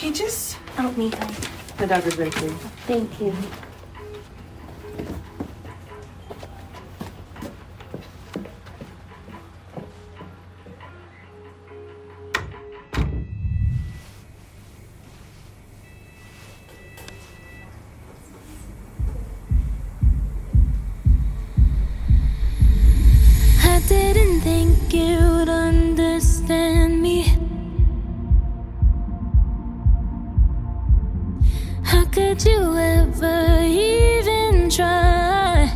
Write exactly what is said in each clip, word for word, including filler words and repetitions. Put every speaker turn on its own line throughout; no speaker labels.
Peaches?
Oh, me, honey.
The dog is ready for you.
Thank you.
I didn't think you'd understand me. How could you ever even try?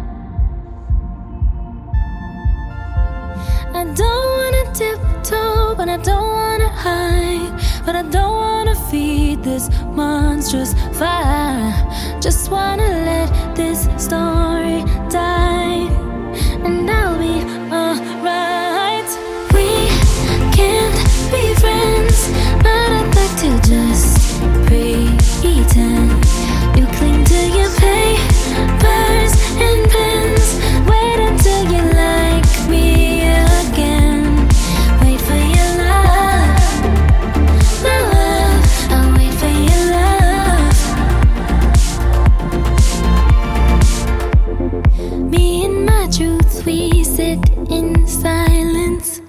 I don't wanna tiptoe, but I don't wanna hide. But I don't wanna feed this monstrous fire. Just wanna let this story die, and I'll be alright. We can't be friends, but I'd like to just pretend. You cling to your papers and pens. Wait until you like me again. Wait for your love, my love. I'll wait for your love. Me and my truth, we sit in silence.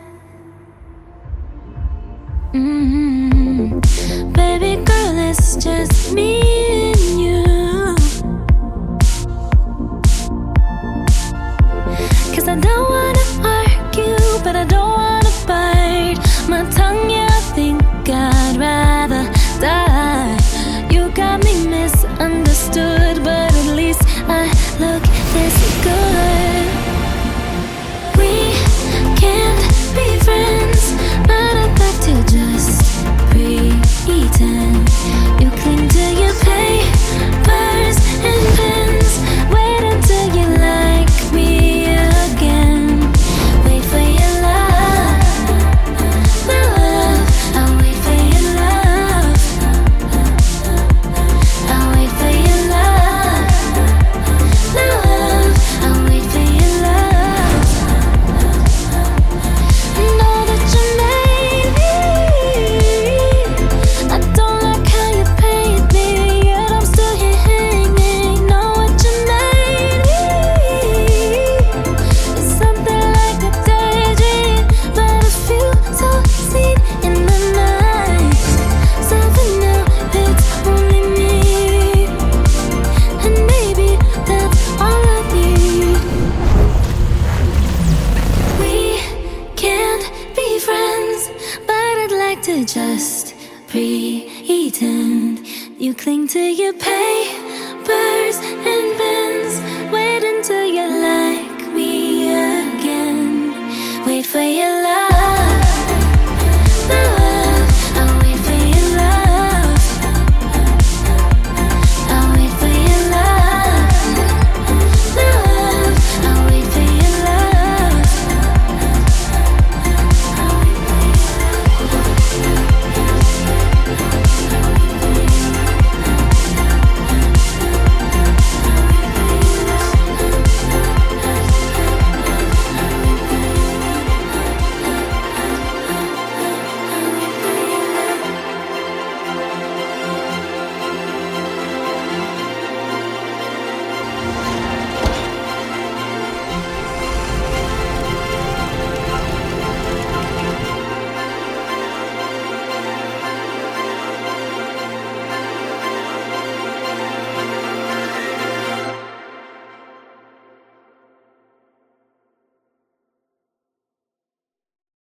Mm-hmm. Baby girl, it's just me and you. 'Cause I don't wanna argue, but I don't wanna bite my tongue. Yeah, I think I'd rather die. You got me misunderstood, but at least I look this good. We can't be friends, but I'd like to just pretend. You cling to your papers and pens. Wait until you like me again. Wait for your love, my love. I'll wait for your love. I'll wait for your love, my love. I'll wait for your love. Know that you made me. I don't like how you paid me, yet I'm still here hanging. Know what you made me. It's something like a daydream, but a few so seen in my mind. So for now, it's only me, and maybe that's all I need. We can't be friends, but I'd like to just pretend. You cling to your papers and pens. Wait until you